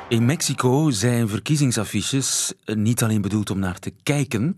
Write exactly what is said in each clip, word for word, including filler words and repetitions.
In Mexico zijn verkiezingsaffiches niet alleen bedoeld om naar te kijken.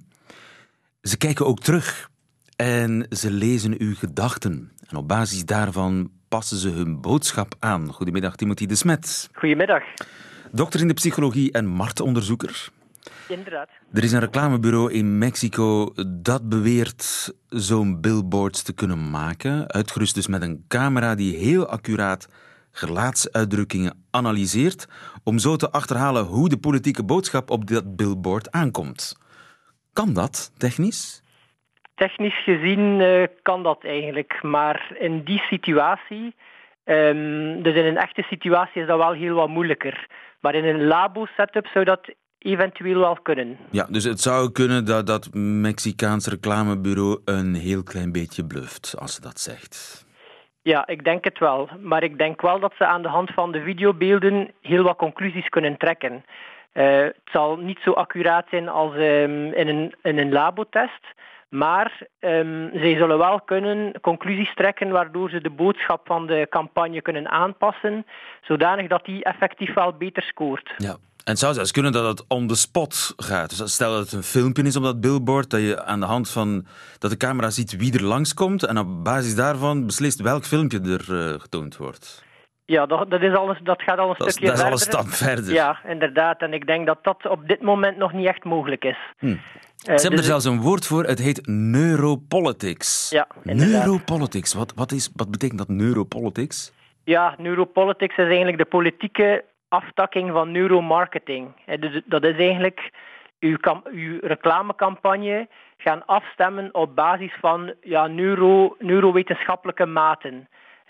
Ze kijken ook terug en ze lezen uw gedachten. En op basis daarvan passen ze hun boodschap aan. Goedemiddag, Timothy de Smet. Goedemiddag. Dokter in de psychologie en marktonderzoeker. Inderdaad. Er is een reclamebureau in Mexico dat beweert zo'n billboards te kunnen maken. Uitgerust dus met een camera die heel accuraat gelaatsuitdrukkingen analyseert om zo te achterhalen hoe de politieke boodschap op dat billboard aankomt. Kan dat, technisch? Technisch gezien uh, kan dat eigenlijk, maar in die situatie, um, dus in een echte situatie is dat wel heel wat moeilijker. Maar in een labo-setup zou dat eventueel wel kunnen. Ja, dus het zou kunnen dat dat Mexicaans reclamebureau een heel klein beetje bluft, als ze dat zegt. Ja, ik denk het wel. Maar ik denk wel dat ze aan de hand van de videobeelden heel wat conclusies kunnen trekken. Uh, het zal niet zo accuraat zijn als um, in een, in een labotest. Maar um, zij zullen wel kunnen conclusies trekken waardoor ze de boodschap van de campagne kunnen aanpassen, zodanig dat die effectief wel beter scoort. Ja. En het zou zelfs kunnen dat het on the spot gaat. Dus stel dat het een filmpje is op dat billboard, dat je aan de hand van dat de camera ziet wie er langskomt en op basis daarvan beslist welk filmpje er uh, getoond wordt. Ja, dat, dat, is alles, dat gaat al een dat stukje is, dat verder. Dat is al een stap verder. Ja, inderdaad. En ik denk dat dat op dit moment nog niet echt mogelijk is. Hm. Uh, Ze hebben dus er zelfs een woord voor, het heet neuropolitics. Ja, inderdaad. Neuropolitics, wat, wat, is, wat betekent dat, neuropolitics? Ja, neuropolitics is eigenlijk de politieke aftakking van neuromarketing. Dus dat is eigenlijk uw, uw reclamecampagne gaan afstemmen op basis van ja, neuro, neurowetenschappelijke maten.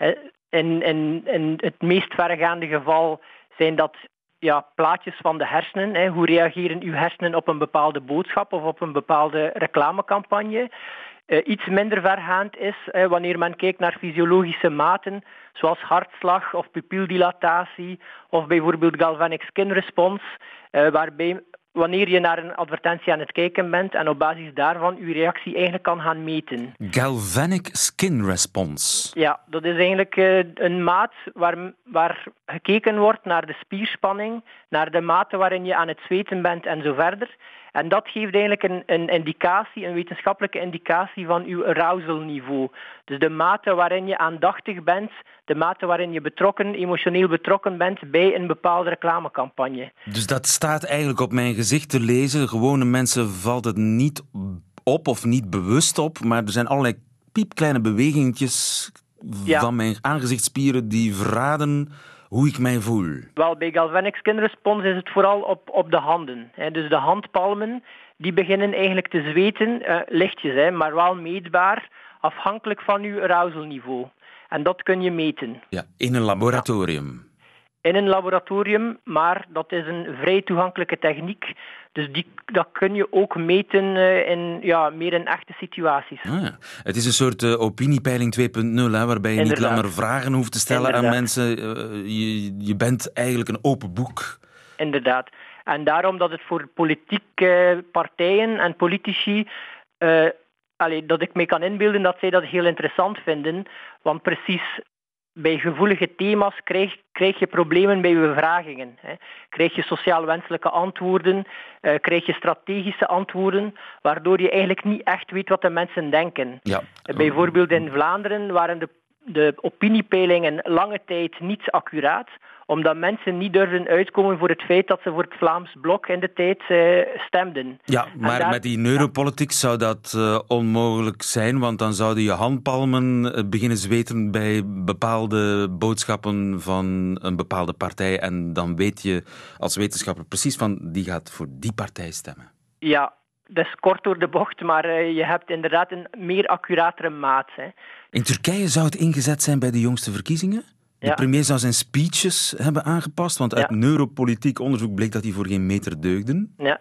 In, in, in het meest verregaande geval zijn dat ja, plaatjes van de hersenen. Hè. Hoe reageren uw hersenen op een bepaalde boodschap of op een bepaalde reclamecampagne? Uh, iets minder vergaand is uh, wanneer men kijkt naar fysiologische maten, zoals hartslag of pupildilatatie of bijvoorbeeld galvanic skin response, uh, waarbij wanneer je naar een advertentie aan het kijken bent en op basis daarvan je reactie eigenlijk kan gaan meten. Galvanic skin response. Ja, dat is eigenlijk uh, een maat waar, waar gekeken wordt naar de spierspanning, naar de mate waarin je aan het zweten bent en zo verder. En dat geeft eigenlijk een, een indicatie, een wetenschappelijke indicatie van uw arousalniveau. Dus de mate waarin je aandachtig bent, de mate waarin je betrokken, emotioneel betrokken bent bij een bepaalde reclamecampagne. Dus dat staat eigenlijk op mijn gezicht te lezen. Gewone mensen valt het niet op of niet bewust op, maar er zijn allerlei piepkleine bewegingetjes ja. van mijn aangezichtsspieren die verraden hoe ik mij voel. Wel, bij galvanic skin response is het vooral op, op de handen. Hè. Dus de handpalmen die beginnen eigenlijk te zweten, uh, lichtjes, hè, maar wel meetbaar, afhankelijk van uw arousalniveau. En dat kun je meten. Ja, in een laboratorium. Ja. In een laboratorium, maar dat is een vrij toegankelijke techniek. Dus die, dat kun je ook meten uh, in ja, meer in echte situaties. Ah, ja. Het is een soort uh, opiniepeiling twee punt nul, hè, waarbij je Inderdaad. niet langer vragen hoeft te stellen Inderdaad. aan mensen. Uh, je, je bent eigenlijk een open boek. Inderdaad. En daarom dat het voor politieke partijen en politici, uh, allee, dat ik me kan inbeelden dat zij dat heel interessant vinden. Want precies bij gevoelige thema's krijg, krijg je problemen bij bevragingen. Hè. Krijg je sociaal wenselijke antwoorden, uh, krijg je strategische antwoorden, waardoor je eigenlijk niet echt weet wat de mensen denken. Ja. Uh, bijvoorbeeld in Vlaanderen waren de, de opiniepeilingen lange tijd niet accuraat, omdat mensen niet durfden uitkomen voor het feit dat ze voor het Vlaams Blok in de tijd uh, stemden. Ja, maar daar, met die neuropolitics zou dat uh, onmogelijk zijn, want dan zouden je handpalmen uh, beginnen zweten bij bepaalde boodschappen van een bepaalde partij en dan weet je als wetenschapper precies van die gaat voor die partij stemmen. Ja, dat is kort door de bocht, maar uh, je hebt inderdaad een meer accuratere maat. Hè. In Turkije zou het ingezet zijn bij de jongste verkiezingen? De ja. premier zou zijn speeches hebben aangepast, want uit ja. neuropolitiek onderzoek bleek dat die voor geen meter deugden. Ja,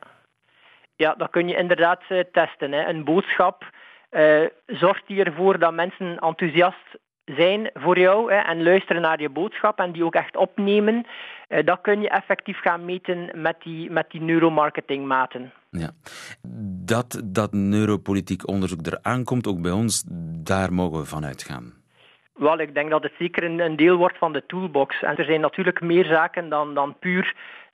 ja dat kun je inderdaad uh, testen. Hè. Een boodschap uh, zorgt die ervoor dat mensen enthousiast zijn voor jou hè, en luisteren naar je boodschap en die ook echt opnemen. Uh, dat kun je effectief gaan meten met die, met die neuromarketingmaten. Ja. Dat dat neuropolitiek onderzoek eraan komt, ook bij ons, daar mogen we van uitgaan. Wel, ik denk dat het zeker een, een deel wordt van de toolbox. En er zijn natuurlijk meer zaken dan, dan puur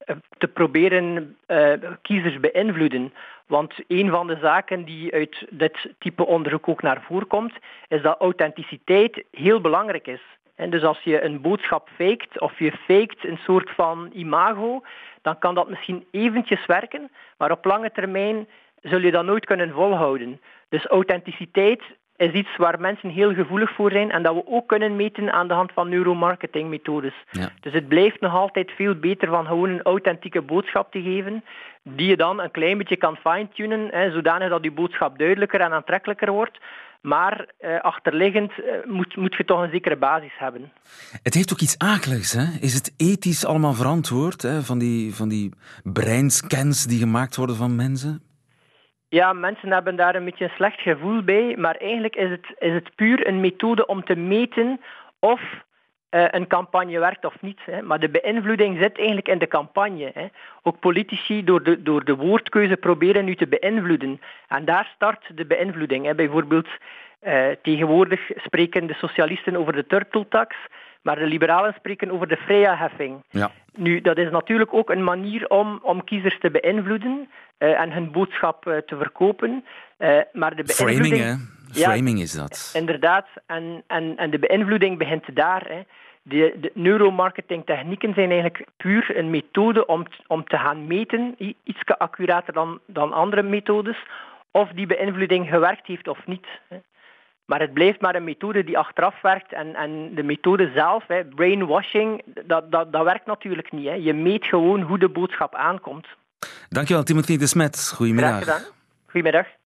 te proberen uh, kiezers beïnvloeden. Want een van de zaken die uit dit type onderzoek ook naar voren komt, is dat authenticiteit heel belangrijk is. En dus als je een boodschap faked of je faked een soort van imago, dan kan dat misschien eventjes werken, maar op lange termijn zul je dat nooit kunnen volhouden. Dus authenticiteit is iets waar mensen heel gevoelig voor zijn en dat we ook kunnen meten aan de hand van neuromarketingmethodes. Ja. Dus het blijft nog altijd veel beter van gewoon een authentieke boodschap te geven, die je dan een klein beetje kan fine-tunen, hè, zodanig dat die boodschap duidelijker en aantrekkelijker wordt. Maar eh, achterliggend eh, moet, moet je toch een zekere basis hebben. Het heeft ook iets akeligs, hè? Is het ethisch allemaal verantwoord, hè? Van die, van die breinscans die gemaakt worden van mensen? Ja, mensen hebben daar een beetje een slecht gevoel bij, maar eigenlijk is het, is het puur een methode om te meten of uh, een campagne werkt of niet. Hè. Maar de beïnvloeding zit eigenlijk in de campagne. Hè. Ook politici door de, door de woordkeuze proberen nu te beïnvloeden. En daar start de beïnvloeding. Hè. Bijvoorbeeld, uh, tegenwoordig spreken de socialisten over de turtle tax, maar de liberalen spreken over de Freya-heffing. Ja. Nu, dat is natuurlijk ook een manier om, om kiezers te beïnvloeden uh, en hun boodschap uh, te verkopen. Uh, maar de Framing, hè? Framing ja, is dat. Inderdaad. En, en, en de beïnvloeding begint daar. Hè. De, de neuromarketingtechnieken zijn eigenlijk puur een methode om, om te gaan meten, iets accurater dan, dan andere methodes, of die beïnvloeding gewerkt heeft of niet. Hè. Maar het blijft maar een methode die achteraf werkt. En, en de methode zelf, hè, brainwashing, dat, dat, dat werkt natuurlijk niet. Hè. Je meet gewoon hoe de boodschap aankomt. Dankjewel, Timothy de Smet. Goedemiddag. Graag gedaan. Goedemiddag.